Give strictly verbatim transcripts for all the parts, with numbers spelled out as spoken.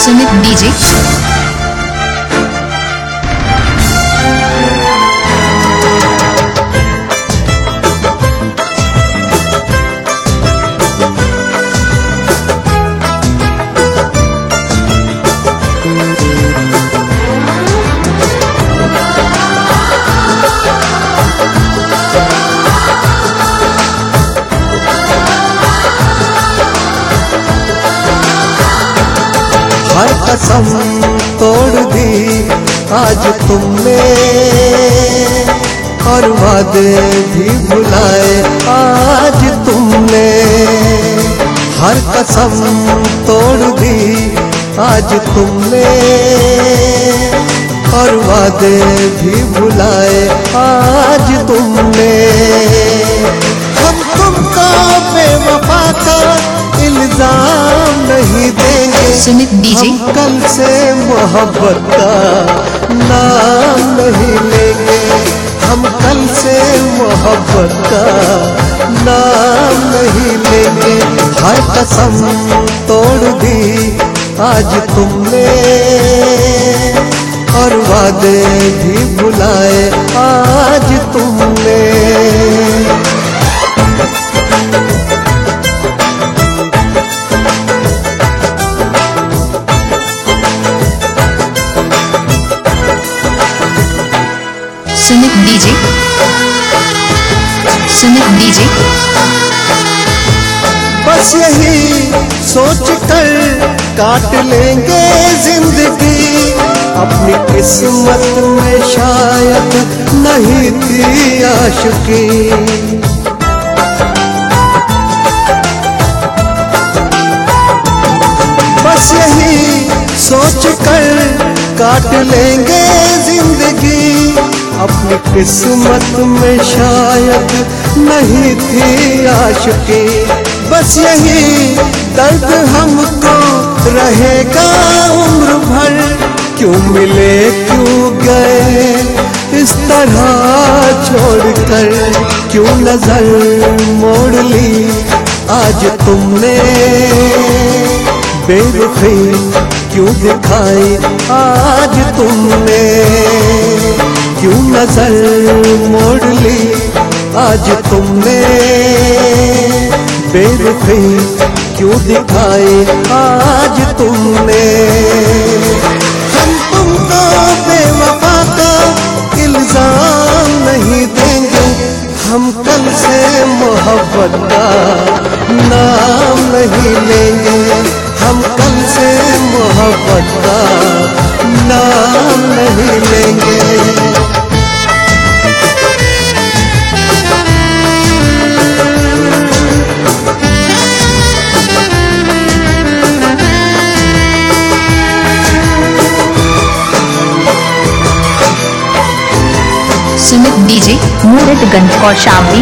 Sumit DJ. हर कसम तोड़ दी आज तुमने और वादे भी भुलाए आज तुमने। हर कसम तोड़ दी आज तुमने और वादे भी भुलाए आज तुमने। हम तुमको बेवफा का इल्जाम नहीं देंगे, सुमित डीजे। हम कल से मोहब्बत का नाम नहीं लेंगे, हम कल से मोहब्बत का नाम नहीं लेंगे। हर कसम तोड़ दी आज तुमने और वादे भी भुलाए आज तुमने। सुमित डीजे। सुमित डीजे। बस यही सोच कर काट लेंगे जिंदगी, अपनी किस्मत में शायद नहीं थी आशिकी। बस यही सोच कर काट लेंगे जिंदगी, अपनी किस्मत में शायद नहीं थी आशिकी। बस यही दर्द हमको रहेगा उम्र भर, क्यों मिले क्यों गए इस तरह छोड़कर, क्यों नजर मोड़ ली आज तुमने, बेरुखी क्यों दिखाई आज तुमने, क्यों नजर मोड़ ली आज तुमने, बेरुखी क्यों दिखाई आज तुमने। हम तुमको बेवफा का इल्जाम नहीं देंगे, हम कल से मोहब्बत का नाम नहीं लेंगे, हम कल से मोहब्बत का नाम नहीं लेंगे। सुमित डीजे। मूरतगंज कौशाम्बी।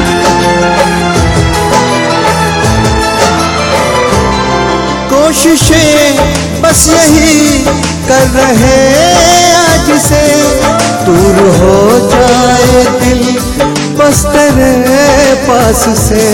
कोशिशें बस यही कर रहे आज से, दूर हो जाए दिल बस तेरे पास से।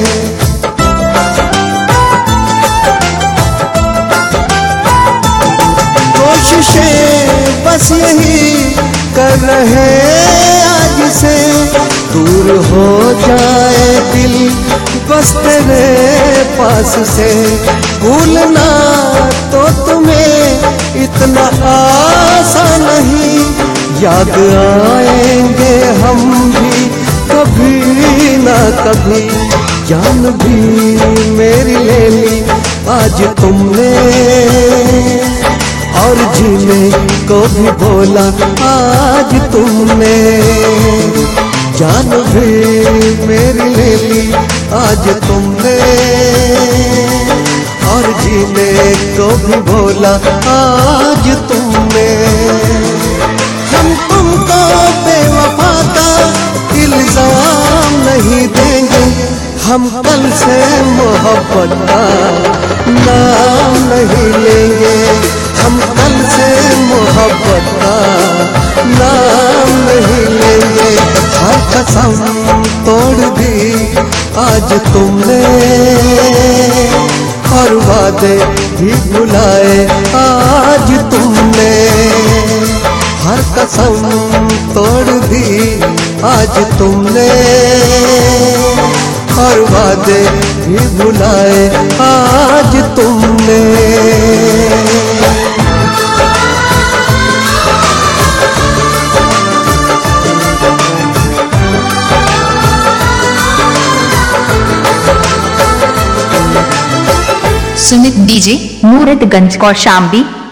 कोशिशें बस यही कर रहे आज से, दूर हो जाए दिल बस तेरे पास से। भूलना तो तुम्हें इतना आसान नहीं, याद आएंगे हम भी कभी ना कभी। जान भी मेरी ले ली आज तुमने, और जीने को भी बोला आज तुमने। जान भी मेरी ले ली आज तुमने, और जीने को भी बोला आज तुमने। हम तुमको बेवफा का इल्जाम नहीं देंगे, हम कल से मोहब्बत का नाम नहीं लेंगे, हम कल से मोहब्बत का नाम नहीं लेंगे। हर कसम तोड़ दी आज तुमने और वादे भी भुलाए आज तुमने, हर कसम तोड़ दी आज तुमने, और वादे भी भुलाए आज तुमने। सुमित डीजे, मूर्तगंज कौशाम्बी।